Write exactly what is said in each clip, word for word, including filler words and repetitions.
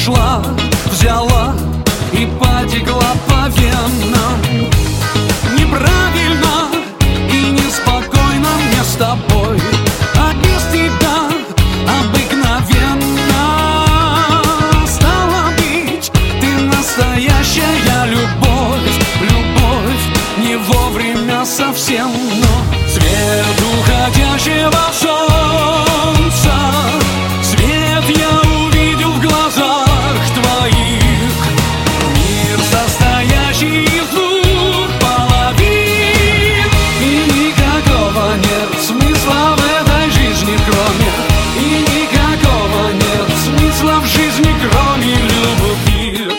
пришла, взяла и потекла по венам. Неправильно и неспокойно мне с тобой, а без тебя обыкновенно. Стало быть, ты настоящая любовь, любовь не вовремя совсем, но свет уходящего солнца, свет я увидел в глазах твоих. Мир, состоящий из двух половин, и никакого нет смысла в этой жизни, кроме, и никакого нет смысла в жизни, кроме любви.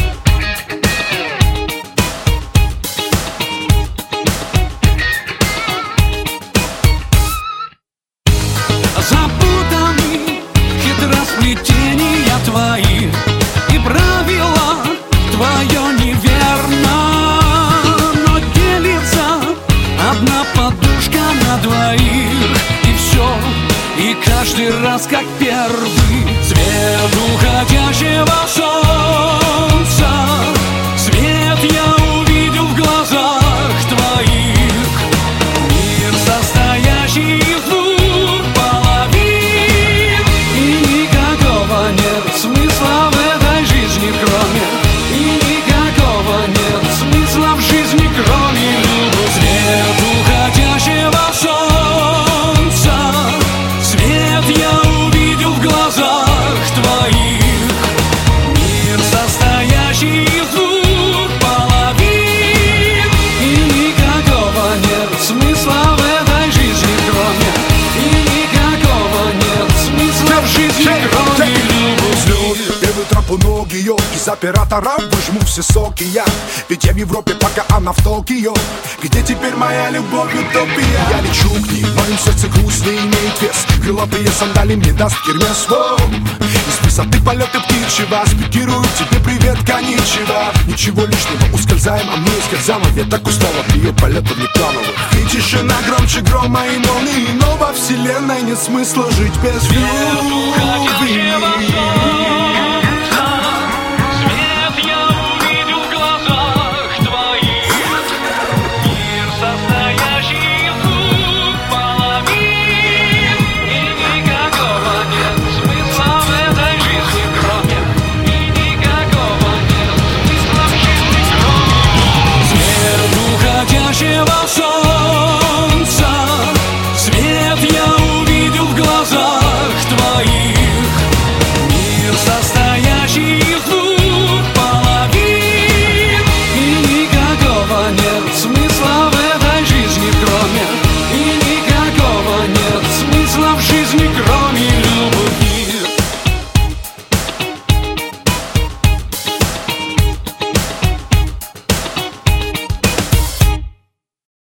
Запутаны хитросплетения твои, и правила твое неверно, но делится одна подушка на двоих, и все, и каждый раз как первый. Свет уходящего солнца, свет я увидел в глазах твоих. Мир, состоящий из двух половин, и никакого нет смысла в этой жизни, кроме, и никакого нет смысла в жизни, кроме любви. Свет уходящего солнца, свет я увидел в глазах твоих. Мир, состоящий из двух половин, и никакого нет смысла в этой жизни, кроме, и никакого нет смысла в жизни, кроме любви. Первый троп у ног ее, из оператора выжму все соки я. Ведь я в Европе, пока она в Токио. Где теперь моя любовь, утопия? Я лечу к ней, в моем сердце грустно имеет вес. Крылатые сандали мне даст Гермес. Из высоты полеты птичьего спикируют тебе привет, коничева. Ничего лишнего, ускользаем, а мне скользамо. Я так устал от ее полетов неплановых. И тишина громче грома и молнии, но во вселенной нет смысла жить без любви.